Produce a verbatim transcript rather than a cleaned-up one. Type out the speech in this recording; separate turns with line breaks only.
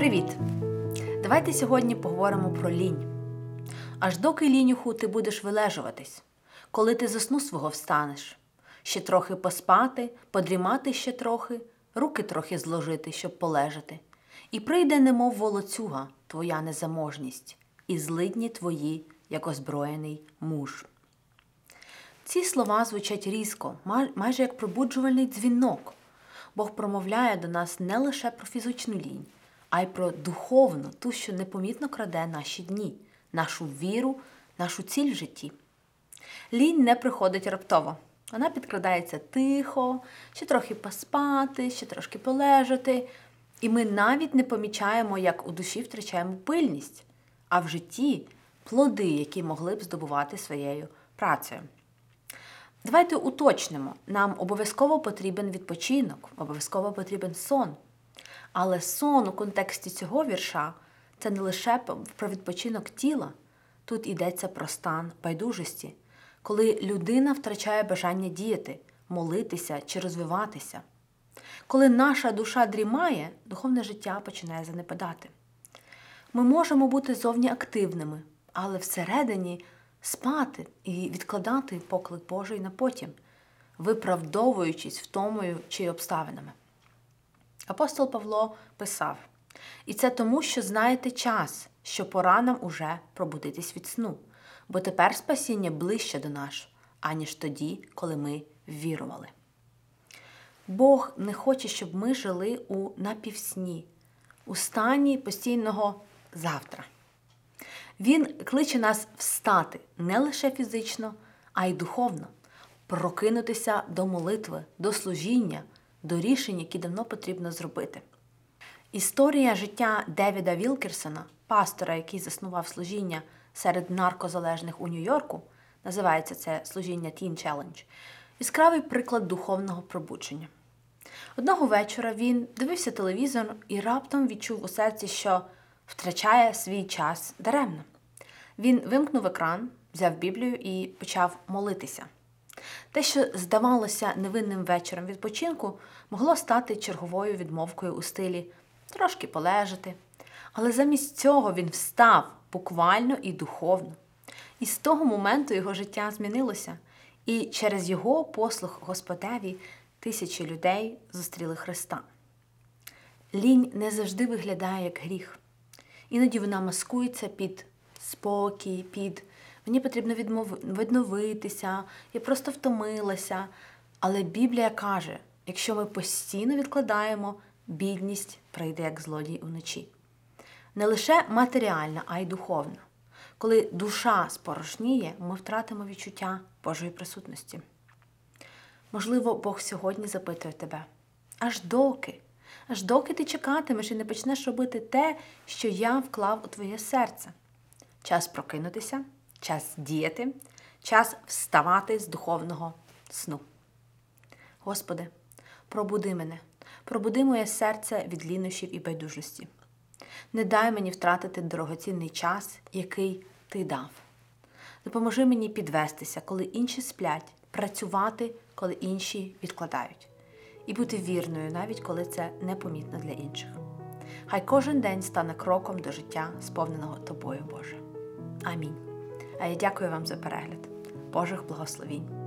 Привіт! Давайте сьогодні поговоримо про лінь. Аж доки, лінюху, ти будеш вилежуватись, коли ти зо сну свого встанеш, ще трохи поспати, подрімати ще трохи, руки трохи зложити, щоб полежати. І прийде, немов волоцюга, твоя незаможність, і злидні твої, як озброєний муж. Ці слова звучать різко, майже як пробуджувальний дзвінок. Бог промовляє до нас не лише про фізичну лінь, а й про духовну, ту, що непомітно краде наші дні, нашу віру, нашу ціль в житті. Лінь не приходить раптово. Вона підкрадається тихо, ще трохи поспати, ще трошки полежати. І ми навіть не помічаємо, як у душі втрачаємо пильність, а в житті – плоди, які могли б здобувати своєю працею. Давайте уточнимо, нам обов'язково потрібен відпочинок, обов'язково потрібен сон. Але сон у контексті цього вірша – це не лише про відпочинок тіла. Тут йдеться про стан байдужості, коли людина втрачає бажання діяти, молитися чи розвиватися. Коли наша душа дрімає, духовне життя починає занепадати. Ми можемо бути зовні активними, але всередині спати і відкладати поклик Божий на потім, виправдовуючись втомою чи обставинами. Апостол Павло писав: «І це тому, що знаєте час, що пора нам уже пробудитись від сну, бо тепер спасіння ближче до нас, аніж тоді, коли ми ввірували». Бог не хоче, щоб ми жили у напівсні, у стані постійного завтра. Він кличе нас встати не лише фізично, а й духовно, прокинутися до молитви, до служіння, до рішень, які давно потрібно зробити. Історія життя Девіда Вілкерсона, пастора, який заснував служіння серед наркозалежних у Нью-Йорку, називається це служіння Teen Challenge, яскравий приклад духовного пробудження. Одного вечора він дивився телевізор і раптом відчув у серці, що втрачає свій час даремно. Він вимкнув екран, взяв Біблію і почав молитися. Те, що здавалося невинним вечором відпочинку, могло стати черговою відмовкою у стилі «трошки полежати». Але замість цього він встав буквально і духовно. І з того моменту його життя змінилося. І через його послуг Господеві тисячі людей зустріли Христа. Лінь не завжди виглядає як гріх. Іноді вона маскується під спокій, під «мені потрібно відмов... відновитися», «я просто втомилася». Але Біблія каже, якщо ми постійно відкладаємо, бідність прийде як злодій уночі. Не лише матеріальна, а й духовна. Коли душа спорожніє, ми втратимо відчуття Божої присутності. Можливо, Бог сьогодні запитує тебе: аж доки? Аж доки ти чекатимеш і не почнеш робити те, що я вклав у твоє серце? Час прокинутися, час діяти, час вставати з духовного сну. Господи, пробуди мене, пробуди моє серце від лінощів і байдужості. Не дай мені втратити дорогоцінний час, який Ти дав. Допоможи мені підвестися, коли інші сплять, працювати, коли інші відкладають. І бути вірною, навіть коли це непомітно для інших. Хай кожен день стане кроком до життя, сповненого Тобою, Боже. Амінь. А я дякую вам за перегляд. Божих благословінь.